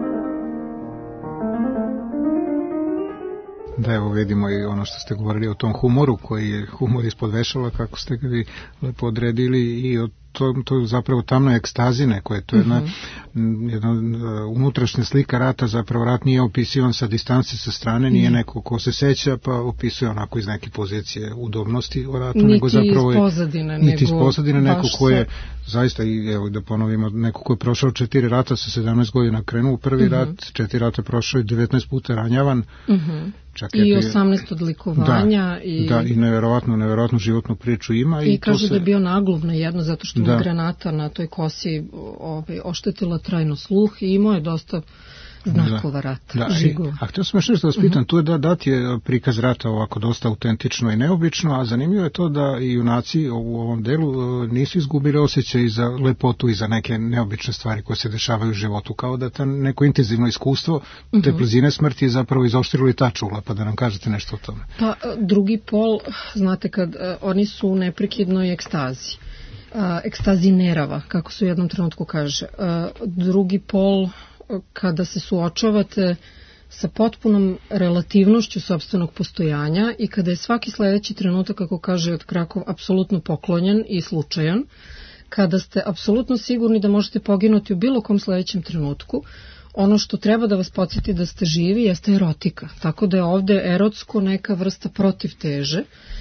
Da, evo vidimo i ono što ste govorili o tom humoru, koji je humor ispod vešala, kako ste ga vi lepo odredili, i o to, to zapravo tamnoj ekstazi nekoj, to je jedna, mm-hmm. jedna unutrašnja slika rata, zapravo rat nije opisivan sa distance, sa strane, nije neko ko se seća pa opisuje onako iz neke pozicije udobnosti o ratu,
niti
nego zapravo
iz pozadine,
niti iz pozadine, neko ko je
sa...
zaista, i evo da ponovimo, neko ko je prošao četiri rata sa sedamnaest godina, krenuo u prvi mm-hmm. rat, četiri rata prošao i devetnaest puta ranjavan,
mm-hmm. Čak i je, osamnaest odlikovanja.
Da,
i,
da, i neverovatnu, neverovatnu životnu priču ima.
I,
i
kažu
se...
da je bio naglub na jedno, zato što mu da. granata na toj kosi ovaj, oštetila trajno sluh i imao je dosta znakova rata. Da, i,
a htio sam još nešto da vas pitam, uh-huh. tu je da dat je prikaz rata ovako dosta autentično i neobično, a zanimljivo je to da i junaci u ovom delu nisu izgubili osjećaj za lepotu i za neke neobične stvari koje se dešavaju u životu, kao da ta neko intenzivno iskustvo uh-huh. te blizine smrti je zapravo izoštrilo i ta čula, pa da nam kažete nešto o tome.
Pa drugi pol, znate, kad uh, oni su u neprekidnoj ekstazi, uh, ekstazi nerava, kako se u jednom trenutku kaže. Uh, drugi pol, kada se suočavate sa potpunom relativnošću sopstvenog postojanja i kada je svaki sledeći trenutak, kako kaže od Krakov, apsolutno poklonjen i slučajan, kada ste apsolutno sigurni da možete poginuti u bilo kom sledećem trenutku, ono što treba da vas podsjeti da ste živi jeste erotika. Tako da je ovde erotsko neka vrsta protiv teže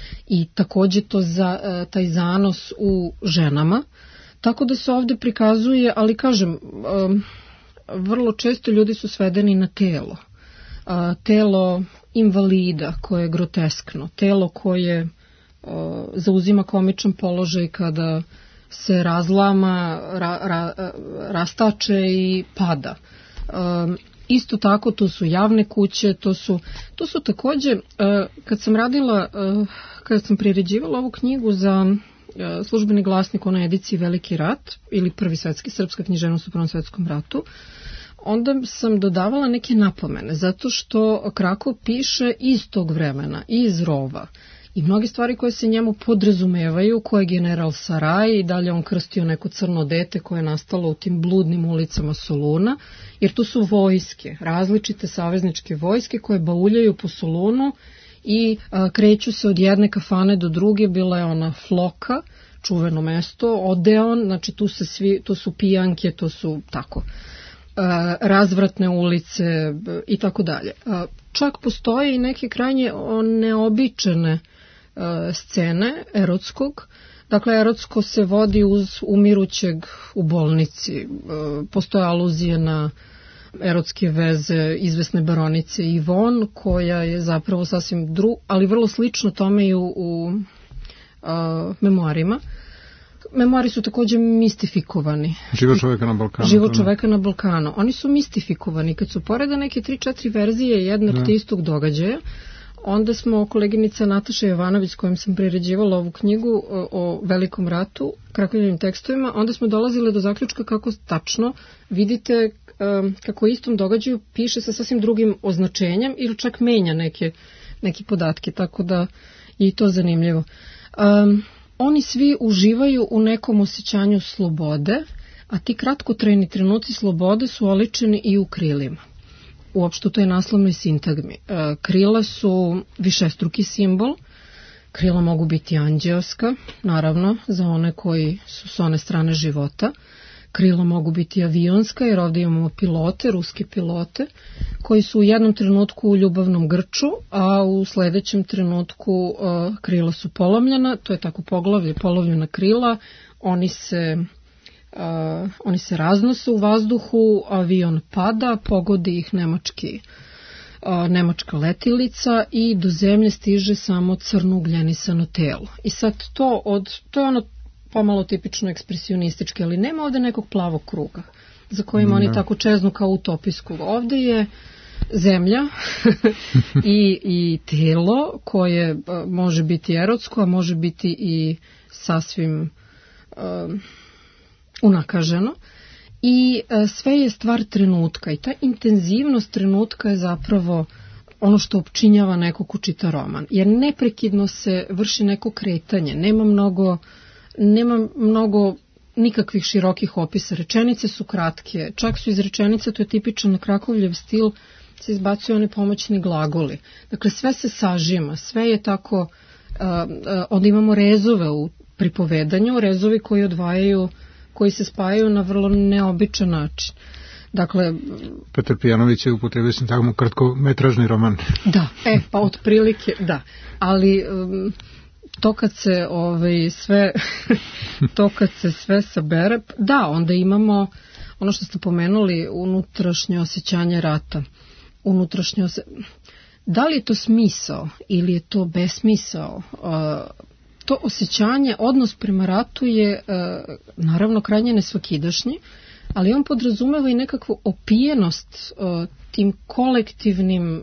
i takođe to za, taj zanos u ženama. Tako da se ovde prikazuje, ali kažem... Um, vrlo često ljudi su svedeni na telo. A, telo invalida koje je groteskno, telo koje a, zauzima komičan položaj kada se razlama, ra, ra, rastače i pada. A, isto tako to su javne kuće, to su, to su takođe, kad sam radila, kad sam priređivala ovu knjigu za Službeni glasnik, ona ediciji Veliki rat ili Prvi svetski, srpska književnost u Prvom svetskom ratu, onda sam dodavala neke napomene, zato što Krakov piše iz tog vremena, iz rova. I mnoge stvari koje se njemu podrazumevaju, koje je general Saraj i dalje on krstio neko crno dete koje je nastalo u tim bludnim ulicama Soluna, jer to su vojske, različite savezničke vojske koje bauljaju po Solunu i a, kreću se od jedne kafane do druge, bila je ona Floka, čuveno mesto, Odeon, znači tu, se svi, tu su pijanke, to su tako a, razvratne ulice i tako dalje. A, čak postoje i neke krajnje neobičane scene erotskog. Dakle, erotsko se vodi uz umirućeg u bolnici. Postoje aluzije na erotske veze izvesne baronice Ivon, koja je zapravo sasvim dru, ali vrlo slično tome i u, u a, memoarima. Memoari su takođe mistifikovani.
Život čoveka na Balkanu.
Život čoveka na Balkanu. Oni su mistifikovani. Kad su poreda neke tri četiri verzije jednog te istog događaja, onda smo koleginica Nataša Jovanović, s kojom sam priređivala ovu knjigu o, o Velikom ratu, Krakovljevim tekstovima, onda smo dolazile do zaključka kako tačno vidite um, kako istom događaju piše sa sasvim drugim označenjem ili čak menja neke, neke podatke, tako da je i to zanimljivo. Um, oni svi uživaju u nekom osjećanju slobode, a ti kratkotrajni trenuci slobode su oličeni i u krilima. Uopšte u toj naslovnoj sintagmi. Krila su višestruki simbol. Krila mogu biti anđeoska, naravno, za one koji su s one strane života. Krila mogu biti avionska, jer ovdje imamo pilote, ruske pilote, koji su u jednom trenutku u ljubavnom grču, a u sledećem trenutku krila su polomljena. To je tako poglavlje, polovljena krila. Oni se... Uh, oni se raznose u vazduhu, avion pada, pogodi ih nemački, uh, nemačka letilica i do zemlje stiže samo crno ugljenisano telo. I sad to, od, to je ono pomalo tipično ekspresionistički, ali nema ovde nekog plavog kruga za kojim no. oni tako čeznu kao utopijskog. Ovde je zemlja i, i telo koje uh, može biti erotsko, a može biti i sasvim... Uh, unakaženo i sve je stvar trenutka i ta intenzivnost trenutka je zapravo ono što opčinjava neko ko čita roman, jer neprekidno se vrši neko kretanje, nema mnogo, nema mnogo nikakvih širokih opisa, rečenice su kratke, čak su iz rečenice, to je tipičan Krakovljev stil, se izbacuju oni pomoćni glagoli, dakle sve se sažima, sve je tako, uh, uh, onda imamo rezove u pripovedanju, rezovi koji odvajaju koji se spajaju na vrlo neobičan način. Dakle,
Petar Pijanović je upotrebio sintagmu kratkometražni roman.
Da, e, pa otprilike, da. Ali um, to kad se ovaj, sve to kad se sve sabere, da, onda imamo ono što ste pomenuli, unutrašnje osjećanje rata. Unutrašnje ose... Da li je to smisao ili je to besmisao? Uh, To osjećanje, odnos prema ratu je e, naravno krajnje nesvakidašnji, ali on podrazumeva i nekakvu opijenost e, tim kolektivnim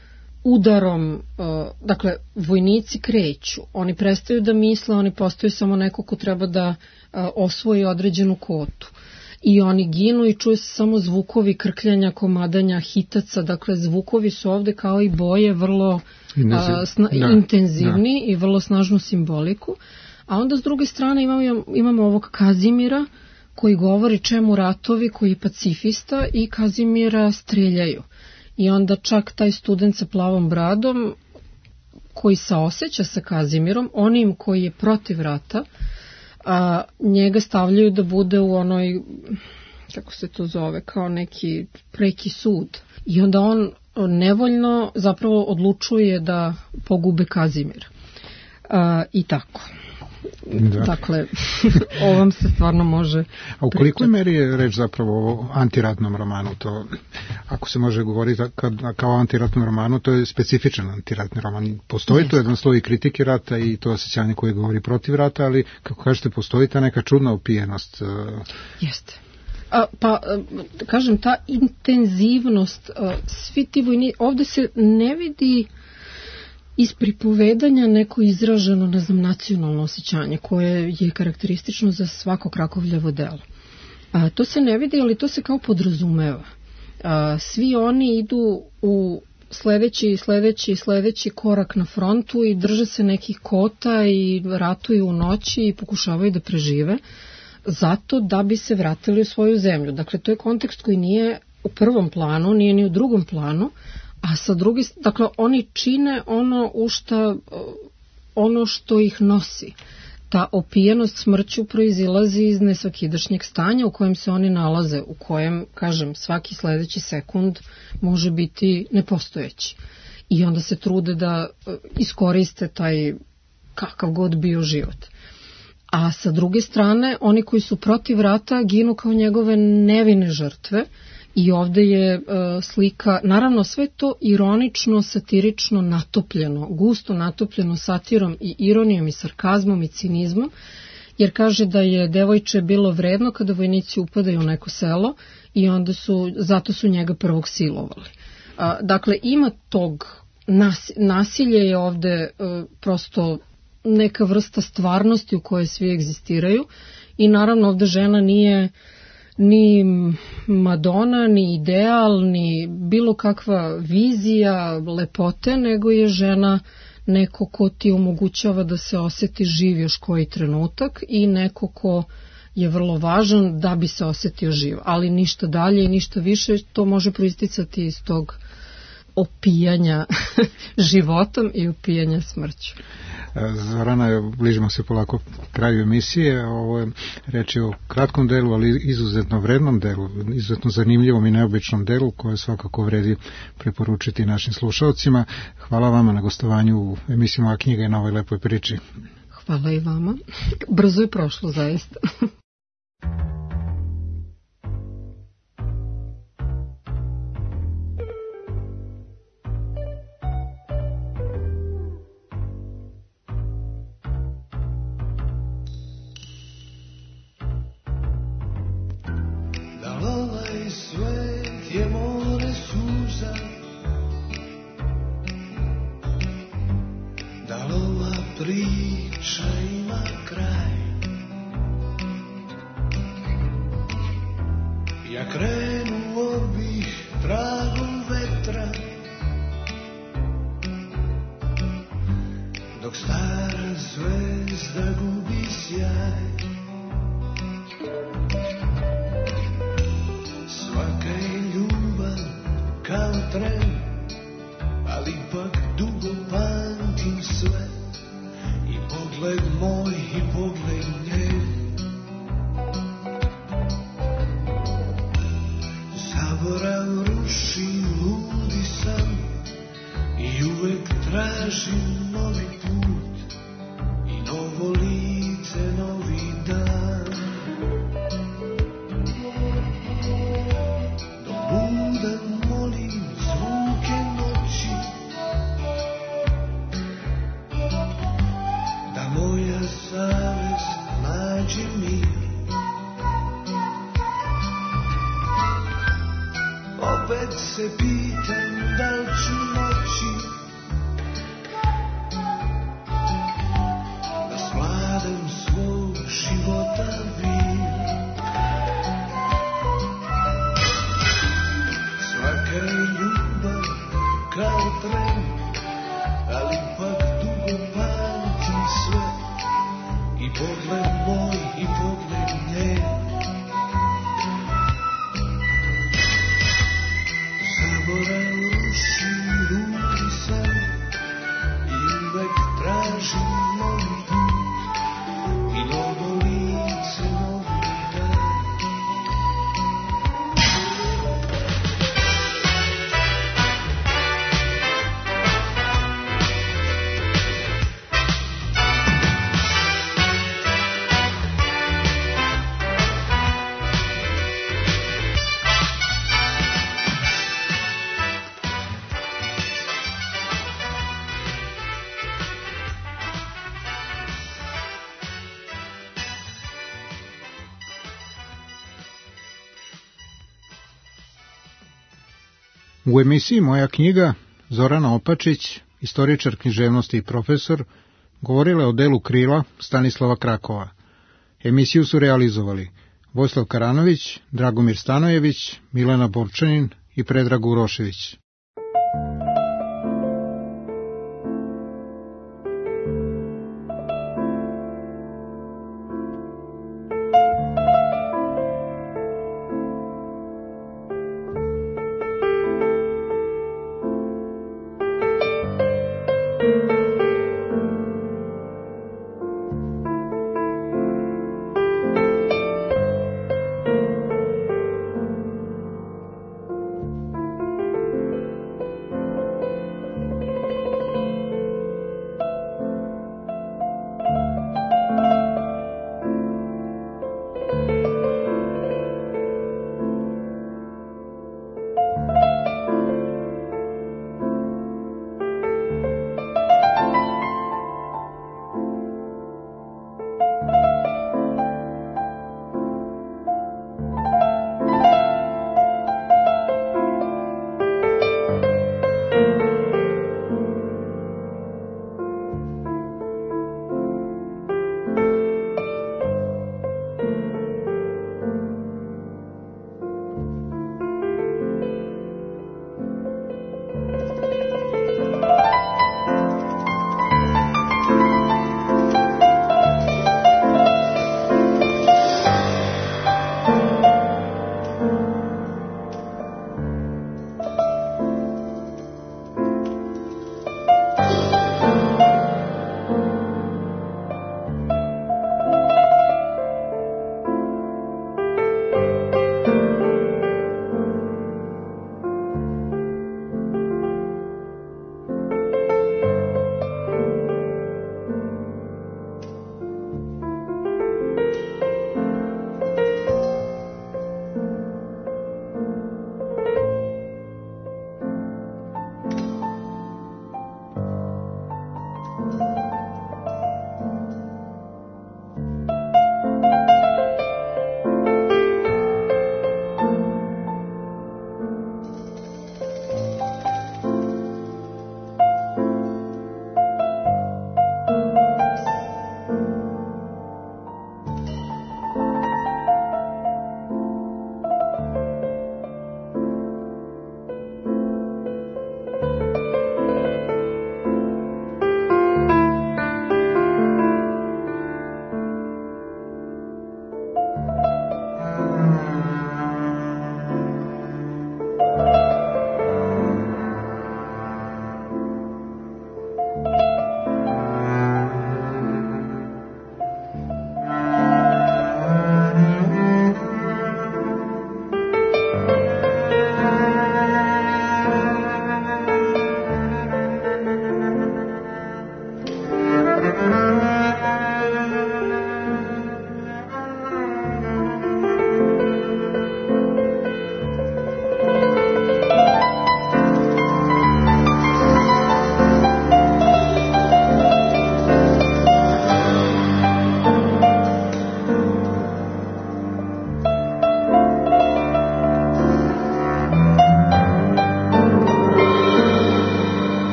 udarom, e, dakle, vojnici kreću, oni prestaju da misle, oni postaju samo neko ko treba da e, osvoji određenu kvotu. I oni ginu i čuje se samo zvukovi krkljanja, komadanja, hitaca, dakle zvukovi su ovde kao i boje vrlo a, sna, da, intenzivni da. I vrlo snažnu simboliku. A onda s druge strane imamo, imamo ovog Kazimira koji govori čemu ratovi, koji je pacifista i Kazimira streljaju. I onda čak taj student sa plavom bradom koji saoseća sa Kazimirom, onim koji je protiv rata, a njega stavljaju da bude u onoj, kako se to zove, kao neki preki sud. I onda on nevoljno zapravo odlučuje da pogube Kazimira. A, I tako. Da. Dakle, ovom se stvarno može...
A u kolikoj meri je reč zapravo o antiratnom romanu? To, ako se može govoriti kad, kao antiratnom romanu, to je specifičan antiratni roman. Postoji Jeste. To jedan sloj kritike rata i to osjećanje koje govori protiv rata, ali kako kažete, postoji ta neka čudna opijenost.
Jeste. A, pa, a, kažem, ta intenzivnost, a, svi ti vojni, ovde se ne vidi iz pripovedanja neko izraženo, ne znam, nacionalno osjećanje koje je karakteristično za svako Krakovljevo delo. A, to se ne vidi, ali to se kao podrazumeva. A, svi oni idu u sledeći, sledeći, sledeći korak na frontu i drže se nekih kota i ratuju u noći i pokušavaju da prežive zato da bi se vratili u svoju zemlju. Dakle, to je kontekst koji nije u prvom planu, nije ni u drugom planu, a sa druge, dakle, oni čine ono u šta, ono što ih nosi. Ta opijenost smrću proizilazi iz nesvakidašnjeg stanja u kojem se oni nalaze, u kojem, kažem, svaki sledeći sekund može biti nepostojeći. I onda se trude da iskoriste taj kakav god bio život. A sa druge strane, oni koji su protiv rata ginu kao njegove nevine žrtve i ovde je e, slika, naravno sve to ironično, satirično natopljeno, gusto natopljeno satirom i ironijom i sarkazmom i cinizmom, jer kaže da je devojče bilo vredno kada vojnici upadaju u neko selo i onda su, zato su njega prvog silovali. A, dakle, ima tog, nas, nasilje je ovde e, prosto neka vrsta stvarnosti u kojoj svi egzistiraju i naravno ovde žena nije ni Madonna, ni ideal, ni bilo kakva vizija lepote, nego je žena neko ko ti omogućava da se oseti živ još koji trenutak i neko ko je vrlo važan da bi se osetio živ, ali ništa dalje i ništa više, to može proisticati iz tog opijanja životom i opijanja smrću.
Zorana, bližimo se polako kraju emisije. Ovo je reč je o kratkom delu, ali izuzetno vrednom delu, izuzetno zanimljivom i neobičnom delu koje svakako vredi preporučiti našim slušalcima. Hvala vama na gostovanju u emisiji Moja knjiga i na ovoj lepoj priči.
Hvala i vama. Brzo je prošlo, zaista.
Priča ima kraj. Ja krenuo bih tragom vetra, dok stara zvezda gubi sjaj. Svaka je ljubav kao tren, ali ipak dugo pamtim sve. Pogled moj i pogled njen, zaborav ruši ludi sam i uvek tražim novi put i novo lice, novi dan. Dok budan molim zvuke noći, moja savest
U emisiji Moja knjiga Zorana Opačić, istoričar književnosti i profesor, govorila je o delu Krila Stanislava Krakova. Emisiju su realizovali Vojislav Karanović, Dragomir Stanojević, Milena Borčanin i Predrag Urošević.